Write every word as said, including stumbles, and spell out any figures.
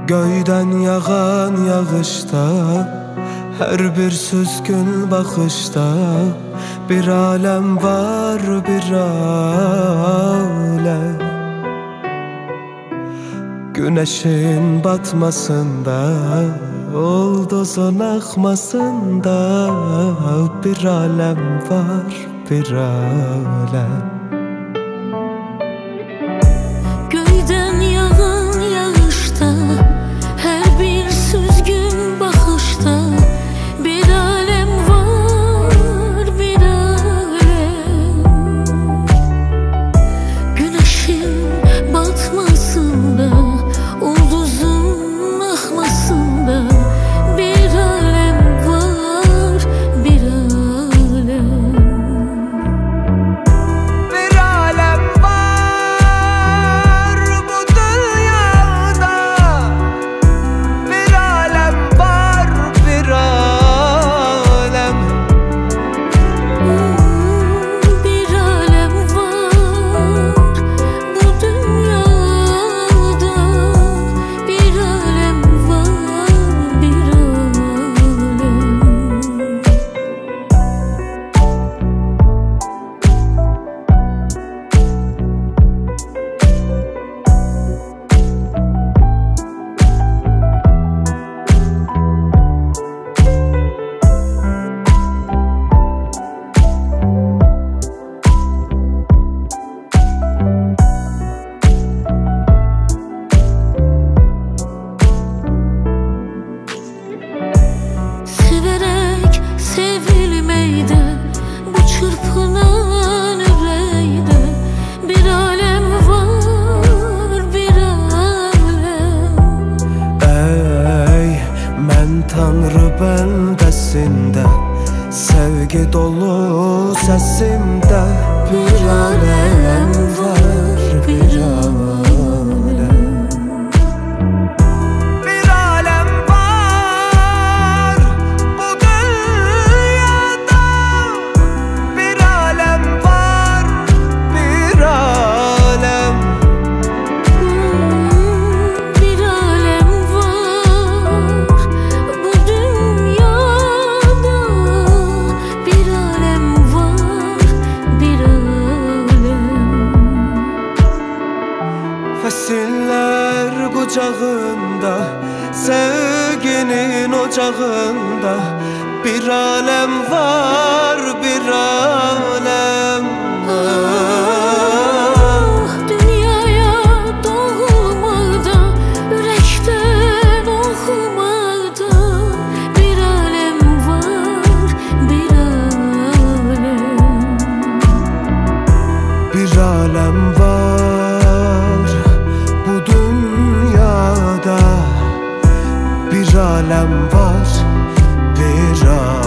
Göyden yağan yağışta, her bir süzgün bakışta bir alem var, bir alem. Güneşin batmasında, ulduzun akmasında bir alem var, bir alem. Göyden yağan yağışta, her bir süzgün bakışta bir alem var, bir alem. Güneşin batmasında, ulduzun akmasında bir alem var, bir alem. Bir alem var bu dünyada, bir alem var, bir alem. Bir alem var bu dünyada, bir alem var, bir severek sevilmeyde, bu çırpınan yüreğde bir alem var, bir alem. Ey mən Tanrı bəndəsində, sevgi dolu səsimdə bir alem var, bir alem. Bir alem var bu dünyada, bir alem var, bir alem. Bir alem var bu dünyada, bir alem var, bir alem. Fəsillər qucağında, sevginin ocağında bir alem var, bir alem. Ah, dünyaya doğmakta, yürekten okumakta bir alem var, bir alem. Bir alem var bu dünyada, bir alem var, bir alem.